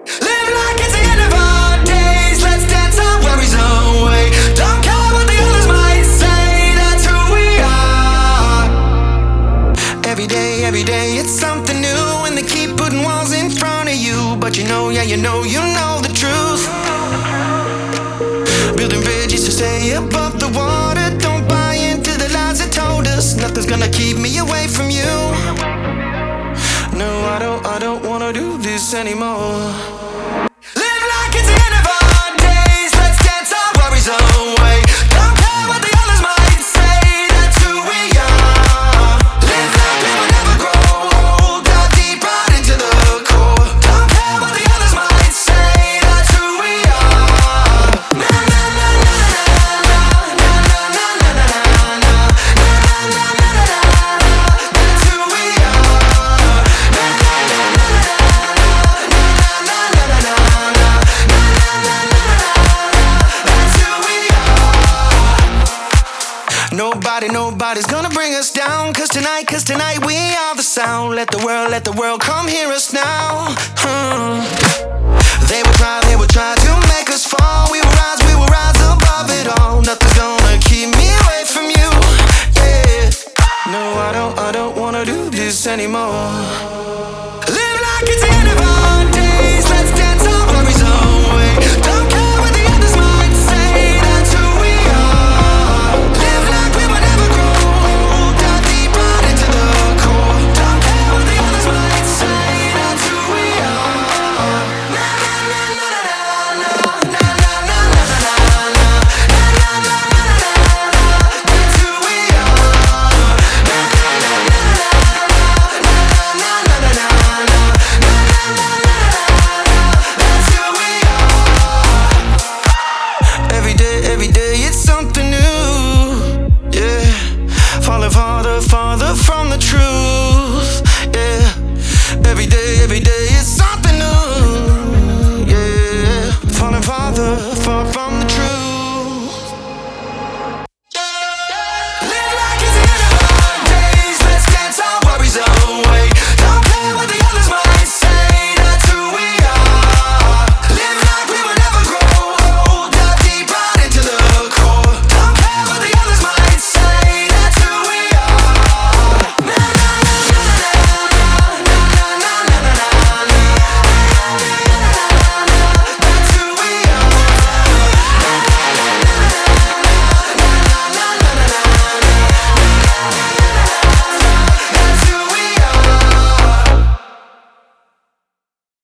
Live like it's the end of our days. Let's dance our worries away. Don't care what the others might say. That's who we are. Every day, it's something new, and they keep putting walls in front of you. But you know, yeah, you know the truth. Building bridges to stay above the water. Don't buy into the lies that told us nothing's gonna keep me away from you. No, I don't wanna do this anymore. Live like it's the end of our days. Let's dance our worries away. Don't care what the others might say. That's who we are. Live like we will never grow old. Dive deep right into the core. Don't care what the others might say. That's who we are. Na na na na na na na na na na na na. That's who we are. Na na na na na na na na na na. Nobody's gonna bring us down. Cause tonight we are the sound. Let the world come hear us now.